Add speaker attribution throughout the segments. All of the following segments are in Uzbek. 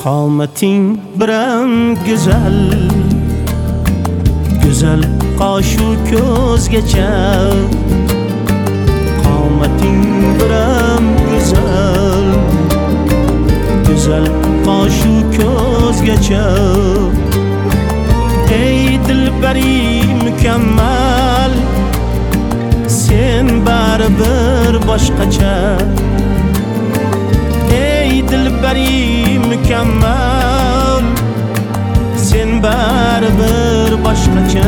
Speaker 1: Qomating biram güzel, güzel qoshu ko'zgacha. Qomating biram güzel, güzel qoshu ko'zgacha. Ey dilbari mukammal, sen baribir boshqacha. Ey dilbari mukammal, sen baribir boshqacha.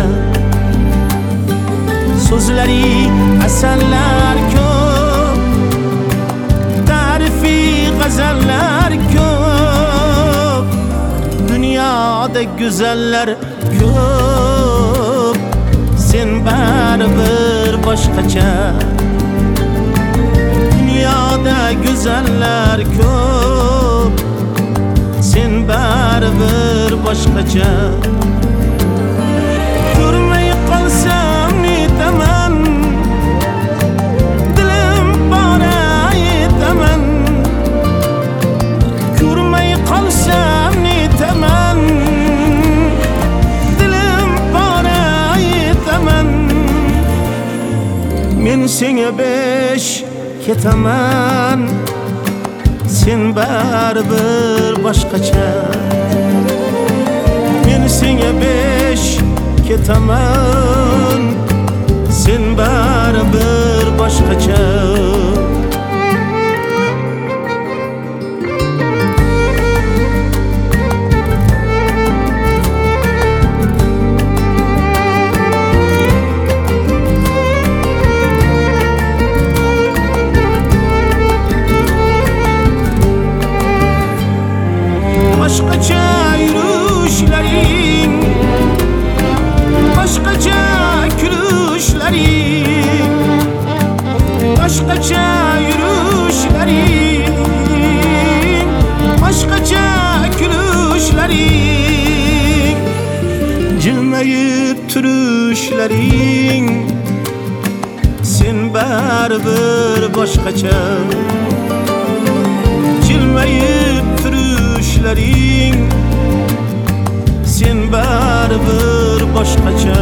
Speaker 1: So'zlari asallar ko'p, ta'rifi g'azallar ko'p. Dunyoda go'zallar ko'p, sen baribir boshqacha. Dunyoda go'zallar ko'p, sen baribir boshqacha. Ko'rmay qolsam netaman, dilim bora yetaman. Ko'rmay qolsam netaman, dilim bora yetaman. Men senga besh ketaman, sen baribir boshqacha. Men senga besh ketaman, sen baribir boshqacha. Boshqacha yurishlaring, boshqacha kulishlaring, boshqacha yurishlaring, boshqacha kulishlaring. Jilmayib turishlaring, sen baribir boshqacha. Jilmayib turishlaring, sen baribir boshqacha.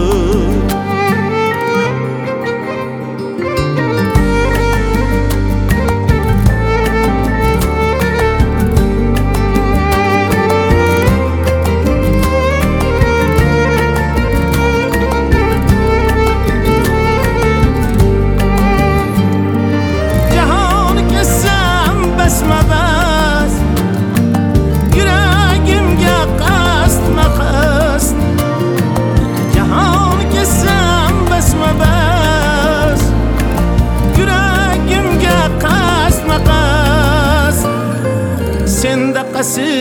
Speaker 1: Jahon kezsam basma-bas, yuragimga qasdma-qasd. Jahon kezsam basma-bas, yuragimga qasdma-qasd. Sendaqasi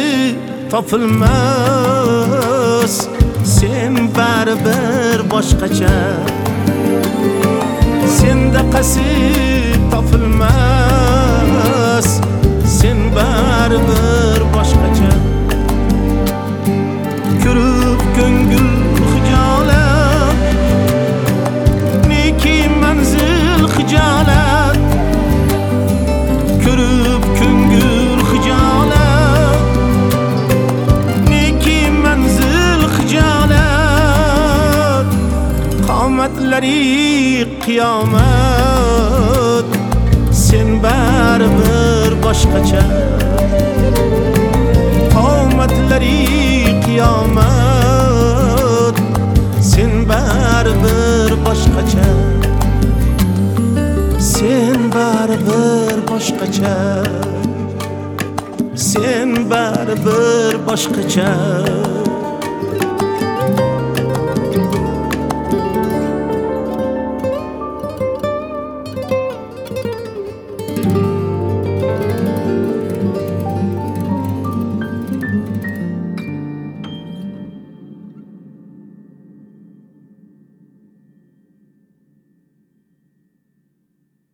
Speaker 1: topilmas, sen baribir boshqacha. Sendaqasi topilmas, sen baribir boshqacha. Ko'rib ko'ngil hijolat, neki manzil hijolat. Ko'rib ko'ngil hijolat, neki manzil hijolat. Qomatlari qiyomat, sen baribir boshqacha. Qomatlari qiyomat, sen baribir boshqacha. Sen baribir boshqacha, sen baribir boshqacha.